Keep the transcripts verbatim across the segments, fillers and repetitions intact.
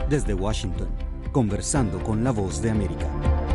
Desde Washington, conversando con la Voz de América.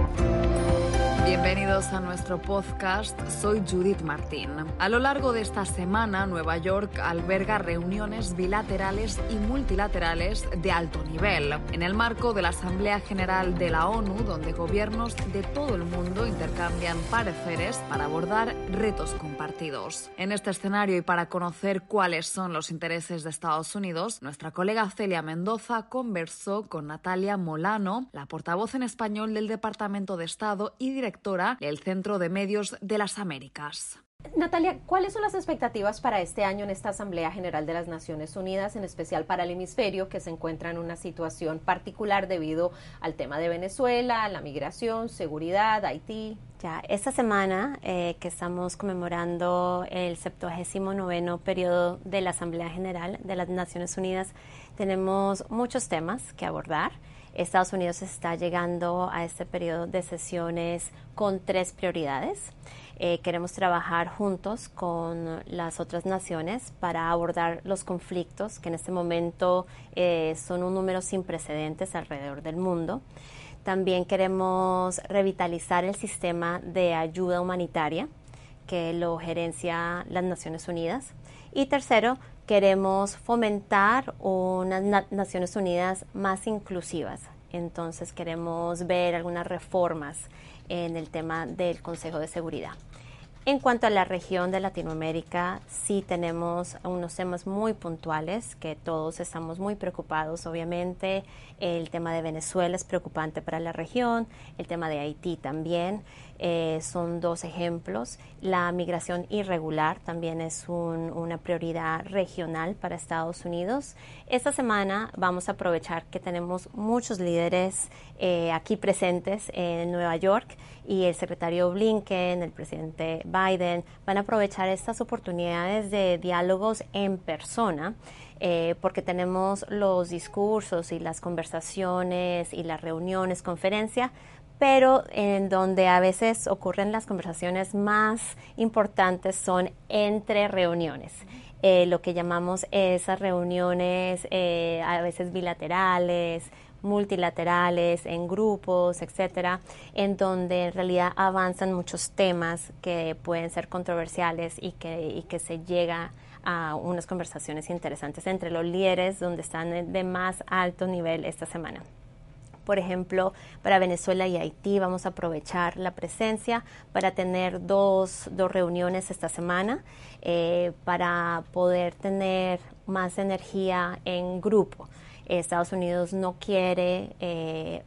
Bienvenidos a nuestro podcast, soy Judith Martín. A lo largo de esta semana, Nueva York alberga reuniones bilaterales y multilaterales de alto nivel, en el marco de la Asamblea General de la ONU, donde gobiernos de todo el mundo intercambian pareceres para abordar retos compartidos. En este escenario y para conocer cuáles son los intereses de Estados Unidos, nuestra colega Celia Mendoza conversó con Natalia Molano, la portavoz en español del Departamento de Estado y directora del Centro de Medios de las Américas. Natalia, ¿cuáles son las expectativas para este año en esta Asamblea General de las Naciones Unidas, en especial para el hemisferio que se encuentra en una situación particular debido al tema de Venezuela, la migración, seguridad, Haití? Ya, esta semana eh, que estamos conmemorando el septuagésimo noveno periodo de la Asamblea General de las Naciones Unidas, tenemos muchos temas que abordar. Estados Unidos está llegando a este periodo de sesiones con tres prioridades. Eh, queremos trabajar juntos con las otras naciones para abordar los conflictos que en este momento eh, son un número sin precedentes alrededor del mundo. También queremos revitalizar el sistema de ayuda humanitaria que lo gerencia las Naciones Unidas. Y tercero, queremos fomentar unas na- Naciones Unidas más inclusivas. Entonces queremos ver algunas reformas en el tema del Consejo de Seguridad. En cuanto a la región de Latinoamérica, sí tenemos unos temas muy puntuales que todos estamos muy preocupados. Obviamente, el tema de Venezuela es preocupante para la región, el tema de Haití también. Eh, son dos ejemplos. La migración irregular también es un, una prioridad regional para Estados Unidos. Esta semana vamos a aprovechar que tenemos muchos líderes eh, aquí presentes en Nueva York y el secretario Blinken, el presidente Biden, van a aprovechar estas oportunidades de diálogos en persona eh, porque tenemos los discursos y las conversaciones y las reuniones, conferencias, pero en donde a veces ocurren las conversaciones más importantes son entre reuniones. Eh, lo que llamamos esas reuniones eh, a veces bilaterales, multilaterales, en grupos, etcétera, en donde en realidad avanzan muchos temas que pueden ser controversiales y que, y que se llega a unas conversaciones interesantes entre los líderes donde están de más alto nivel esta semana. Por ejemplo, para Venezuela y Haití vamos a aprovechar la presencia para tener dos, dos reuniones esta semana eh, para poder tener más energía en grupo. Estados Unidos no quiere eh,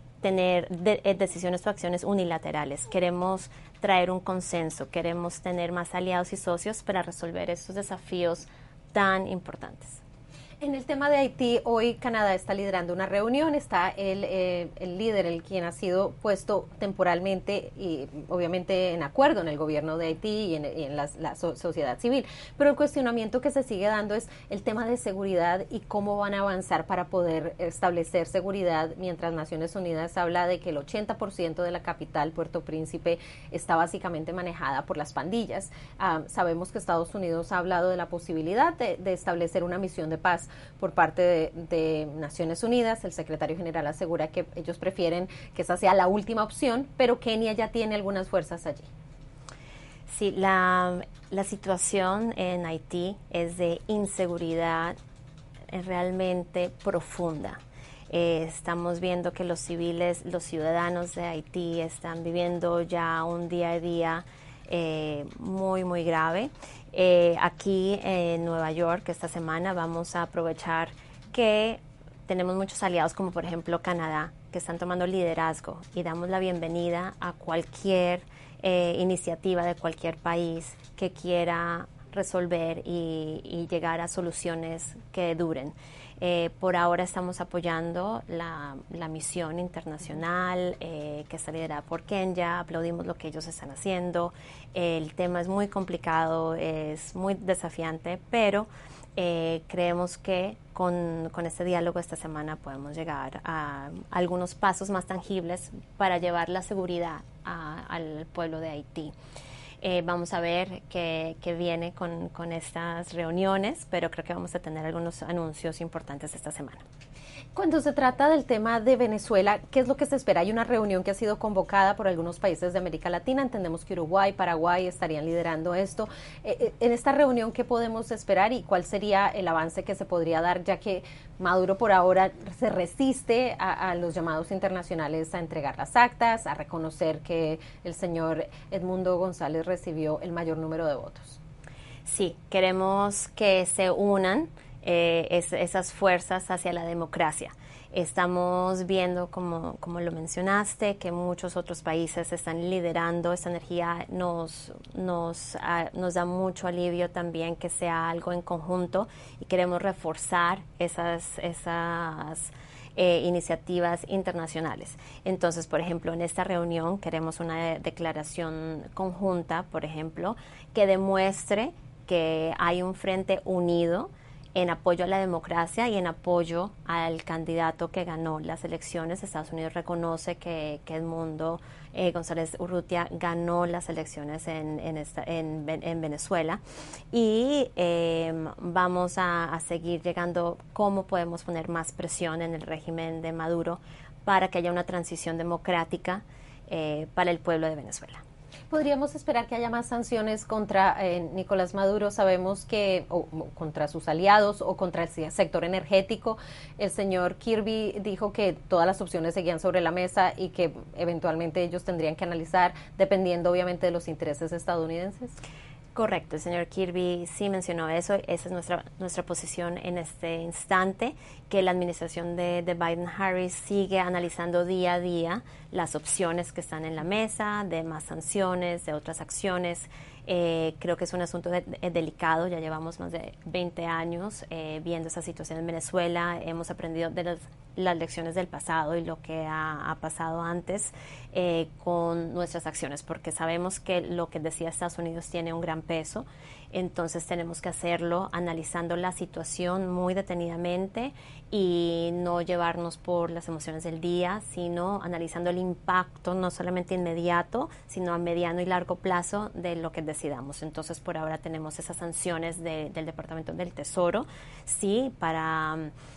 tener de, eh, decisiones o acciones unilaterales. Queremos traer un consenso, queremos tener más aliados y socios para resolver estos desafíos tan importantes. En el tema de Haití, hoy Canadá está liderando una reunión, está el, eh, el líder, el quien ha sido puesto temporalmente y obviamente en acuerdo en el gobierno de Haití y en, y en las, la so- sociedad civil. Pero el cuestionamiento que se sigue dando es el tema de seguridad y cómo van a avanzar para poder establecer seguridad, mientras Naciones Unidas habla de que el ochenta por ciento de la capital, Puerto Príncipe, está básicamente manejada por las pandillas. Ah, sabemos que Estados Unidos ha hablado de la posibilidad de, de establecer una misión de paz por parte de, de Naciones Unidas. El secretario general asegura que ellos prefieren que esa sea la última opción, pero Kenia ya tiene algunas fuerzas allí. Sí, la, la situación en Haití es de inseguridad realmente profunda. Eh, estamos viendo que los civiles, los ciudadanos de Haití están viviendo ya un día a día eh, muy, muy grave. Eh, aquí en Nueva York esta semana vamos a aprovechar que tenemos muchos aliados como por ejemplo Canadá que están tomando liderazgo y damos la bienvenida a cualquier eh, iniciativa de cualquier país que quiera resolver y, y llegar a soluciones que duren. Eh, por ahora estamos apoyando la, la misión internacional eh, que está liderada por Kenia. Aplaudimos lo que ellos están haciendo. El tema es muy complicado, es muy desafiante, pero eh, creemos que con, con este diálogo esta semana podemos llegar a, a algunos pasos más tangibles para llevar la seguridad a, al pueblo de Haití. Eh, vamos a ver qué, qué viene con, con estas reuniones, pero creo que vamos a tener algunos anuncios importantes esta semana. Cuando se trata del tema de Venezuela, ¿qué es lo que se espera? Hay una reunión que ha sido convocada por algunos países de América Latina. Entendemos que Uruguay, Paraguay estarían liderando esto. Eh, en esta reunión, ¿qué podemos esperar y cuál sería el avance que se podría dar, ya que Maduro por ahora se resiste a, a los llamados internacionales a entregar las actas, a reconocer que el señor Edmundo González recibió el mayor número de votos? Sí, queremos que se unan Eh, es, esas fuerzas hacia la democracia. Estamos viendo, como, como lo mencionaste, que muchos otros países están liderando esta energía. Nos, nos, uh, nos da mucho alivio también que sea algo en conjunto y queremos reforzar esas, esas eh, iniciativas internacionales. Entonces, por ejemplo, en esta reunión queremos una de- declaración conjunta, por ejemplo, que demuestre que hay un frente unido en apoyo a la democracia y en apoyo al candidato que ganó las elecciones. Estados Unidos reconoce que, que Edmundo eh, González Urrutia ganó las elecciones en, en, esta, en, en Venezuela y eh, vamos a, a seguir llegando cómo podemos poner más presión en el régimen de Maduro para que haya una transición democrática eh, para el pueblo de Venezuela. ¿Podríamos esperar que haya más sanciones contra eh, Nicolás Maduro? Sabemos que, o, o contra sus aliados o contra el sector energético. El señor Kirby dijo que todas las opciones seguían sobre la mesa y que eventualmente ellos tendrían que analizar, dependiendo obviamente de los intereses estadounidenses. Correcto, el señor Kirby sí mencionó eso. Esa es nuestra nuestra posición en este instante, que la administración de, de Biden-Harris sigue analizando día a día las opciones que están en la mesa, de más sanciones, de otras acciones. Eh, creo que es un asunto de, de, delicado. Ya llevamos más de veinte años eh, viendo esa situación en Venezuela. Hemos aprendido de las, las lecciones del pasado y lo que ha, ha pasado antes eh, con nuestras acciones, porque sabemos que lo que decía Estados Unidos tiene un gran peso. Entonces tenemos que hacerlo analizando la situación muy detenidamente y no llevarnos por las emociones del día, sino analizando el impacto no solamente inmediato, sino a mediano y largo plazo de lo que decidamos. Entonces por ahora tenemos esas sanciones de, del Departamento del Tesoro, sí, para...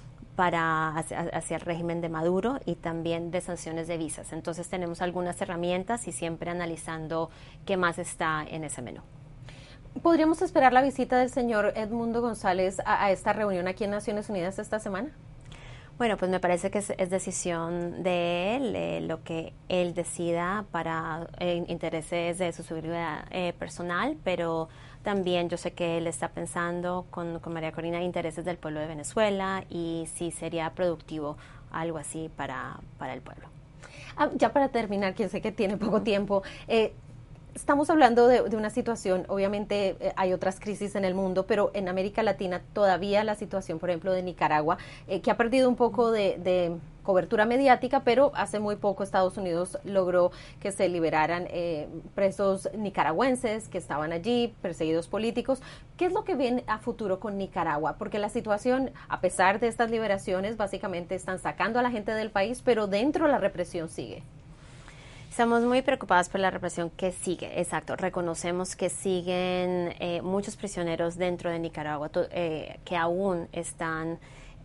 para hacia, hacia el régimen de Maduro y también de sanciones de visas. Entonces tenemos algunas herramientas y siempre analizando qué más está en ese menú. ¿Podríamos esperar la visita del señor Edmundo González a, a esta reunión aquí en Naciones Unidas esta semana? Bueno, pues me parece que es, es decisión de él, eh, lo que él decida para eh, intereses de su seguridad eh, personal, pero también yo sé que él está pensando con, con María Corina intereses del pueblo de Venezuela y sí sería productivo algo así para, para el pueblo. Ah, ya para terminar, que sé que tiene poco tiempo, eh, estamos hablando de, de una situación, obviamente eh, hay otras crisis en el mundo, pero en América Latina todavía la situación, por ejemplo, de Nicaragua, eh, que ha perdido un poco de, de cobertura mediática, pero hace muy poco Estados Unidos logró que se liberaran eh, presos nicaragüenses que estaban allí, perseguidos políticos. ¿Qué es lo que viene a futuro con Nicaragua? Porque la situación, a pesar de estas liberaciones, básicamente están sacando a la gente del país, pero dentro la represión sigue. Estamos muy preocupados por la represión que sigue, exacto. Reconocemos que siguen eh, muchos prisioneros dentro de Nicaragua eh, que aún están,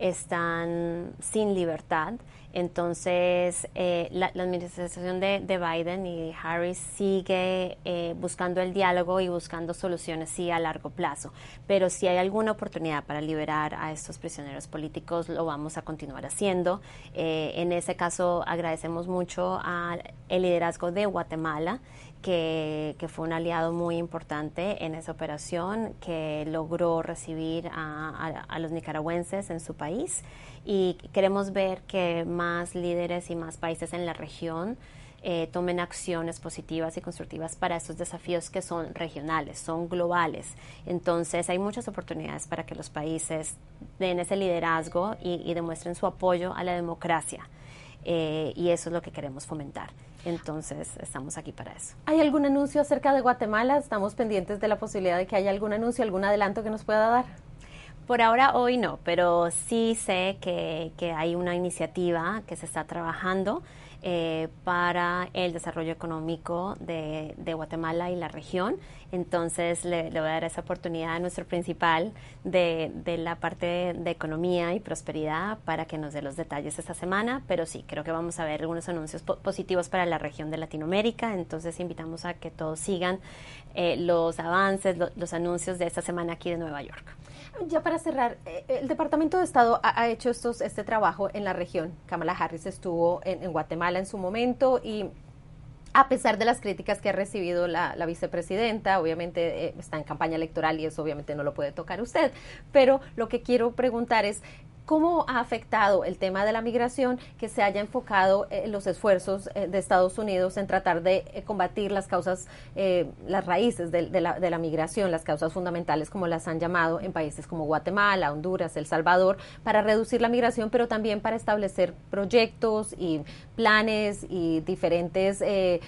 están sin libertad. Entonces, eh, la, la administración de, de Biden y Harris sigue eh, buscando el diálogo y buscando soluciones, sí, a largo plazo. Pero si hay alguna oportunidad para liberar a estos prisioneros políticos, lo vamos a continuar haciendo. Eh, en ese caso, agradecemos mucho al liderazgo de Guatemala, que, que fue un aliado muy importante en esa operación, que logró recibir a, a, a los nicaragüenses en su país. Y queremos ver que más líderes y más países en la región eh, tomen acciones positivas y constructivas para estos desafíos que son regionales, son globales. Entonces hay muchas oportunidades para que los países den ese liderazgo y, y demuestren su apoyo a la democracia. Eh, y eso es lo que queremos fomentar. Entonces, estamos aquí para eso. ¿Hay algún anuncio acerca de Guatemala? Estamos pendientes de la posibilidad de que haya algún anuncio, algún adelanto que nos pueda dar. Por ahora, hoy no, pero sí sé que, que hay una iniciativa que se está trabajando eh, para el desarrollo económico de, de Guatemala y la región. Entonces le, le voy a dar esa oportunidad a nuestro principal de, de la parte de, de economía y prosperidad para que nos dé los detalles esta semana, pero sí, creo que vamos a ver algunos anuncios po- positivos para la región de Latinoamérica. Entonces invitamos a que todos sigan eh, los avances, lo, los anuncios de esta semana aquí de Nueva York. Ya para cerrar, el Departamento de Estado ha, ha hecho estos, este trabajo en la región. Kamala Harris estuvo en, en Guatemala en su momento y a pesar de las críticas que ha recibido la, la vicepresidenta, obviamente eh, está en campaña electoral y eso obviamente no lo puede tocar usted, pero lo que quiero preguntar es, ¿cómo ha afectado el tema de la migración que se haya enfocado en los esfuerzos eh, de Estados Unidos en tratar de eh, combatir las causas, eh, las raíces de, de, la, de la migración, las causas fundamentales como las han llamado en países como Guatemala, Honduras, El Salvador, para reducir la migración, pero también para establecer proyectos y planes y diferentes eh,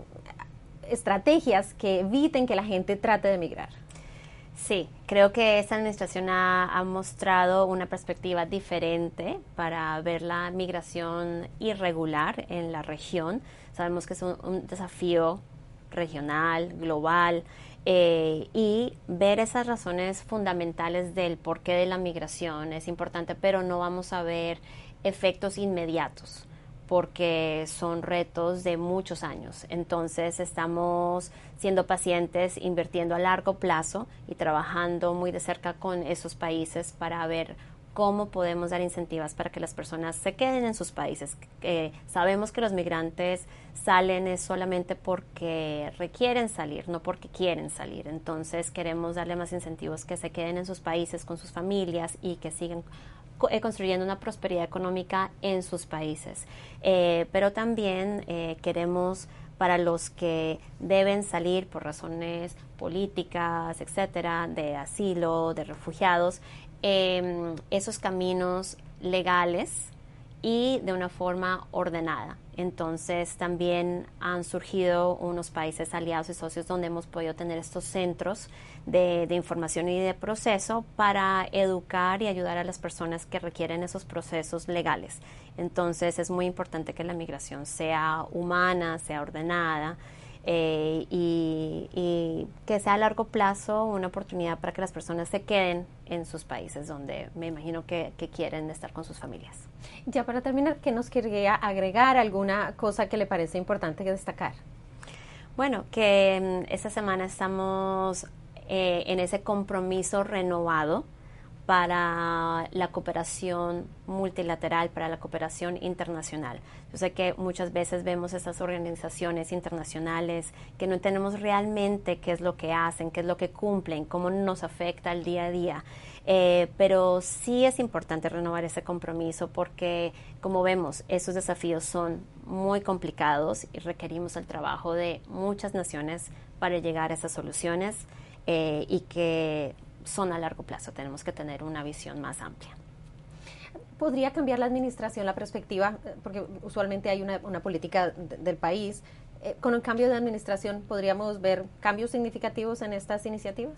estrategias que eviten que la gente trate de migrar? Sí, creo que esta administración ha, ha mostrado una perspectiva diferente para ver la migración irregular en la región. Sabemos que es un, un desafío regional, global, eh, y ver esas razones fundamentales del porqué de la migración es importante, pero no vamos a ver efectos inmediatos, porque son retos de muchos años. Entonces estamos siendo pacientes, invirtiendo a largo plazo y trabajando muy de cerca con esos países para ver cómo podemos dar incentivos para que las personas se queden en sus países. Eh, sabemos que los migrantes salen es solamente porque requieren salir, no porque quieren salir. Entonces queremos darle más incentivos que se queden en sus países con sus familias y que sigan construyendo una prosperidad económica en sus países. Eh, pero también eh, queremos, para los que deben salir por razones políticas, etcétera, de asilo, de refugiados, eh, esos caminos legales y de una forma ordenada. Entonces también han surgido unos países aliados y socios donde hemos podido tener estos centros de, de información y de proceso para educar y ayudar a las personas que requieren esos procesos legales. Entonces es muy importante que la migración sea humana, sea ordenada, Eh, y, y que sea a largo plazo una oportunidad para que las personas se queden en sus países donde me imagino que, que quieren estar con sus familias. Ya para terminar, ¿qué nos quería agregar? ¿Alguna cosa que le parece importante que destacar? Bueno, que um, esta semana estamos eh, en ese compromiso renovado para la cooperación multilateral, para la cooperación internacional. Yo sé que muchas veces vemos esas organizaciones internacionales que no entendemos realmente qué es lo que hacen, qué es lo que cumplen, cómo nos afecta el día a día. Eh, pero sí es importante renovar ese compromiso porque, como vemos, esos desafíos son muy complicados y requerimos el trabajo de muchas naciones para llegar a esas soluciones eh, y que son a largo plazo. Tenemos que tener una visión más amplia. ¿Podría cambiar la administración la perspectiva? Porque usualmente hay una, una política de, del país. Eh, ¿Con el cambio de administración podríamos ver cambios significativos en estas iniciativas?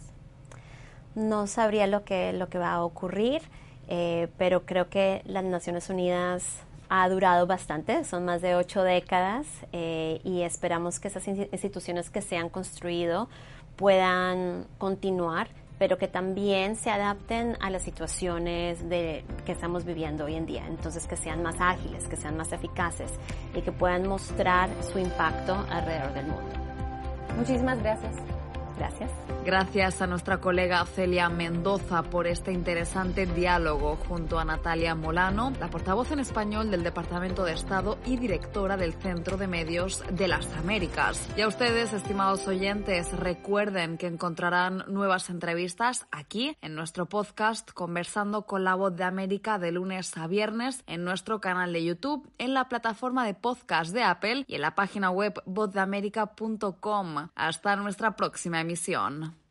No sabría lo que, lo que va a ocurrir, eh, pero creo que las Naciones Unidas ha durado bastante, son más de ocho décadas, eh, y esperamos que esas instituciones que se han construido puedan continuar, pero que también se adapten a las situaciones de, que estamos viviendo hoy en día. Entonces, que sean más ágiles, que sean más eficaces y que puedan mostrar su impacto alrededor del mundo. Muchísimas gracias. Gracias. Gracias a nuestra colega Celia Mendoza por este interesante diálogo junto a Natalia Molano, la portavoz en español del Departamento de Estado y directora del Centro de Medios de las Américas. Y a ustedes, estimados oyentes, recuerden que encontrarán nuevas entrevistas aquí en nuestro podcast Conversando con la Voz de América de lunes a viernes en nuestro canal de YouTube, en la plataforma de podcast de Apple y en la página web voz de américa punto com. Hasta nuestra próxima emisión.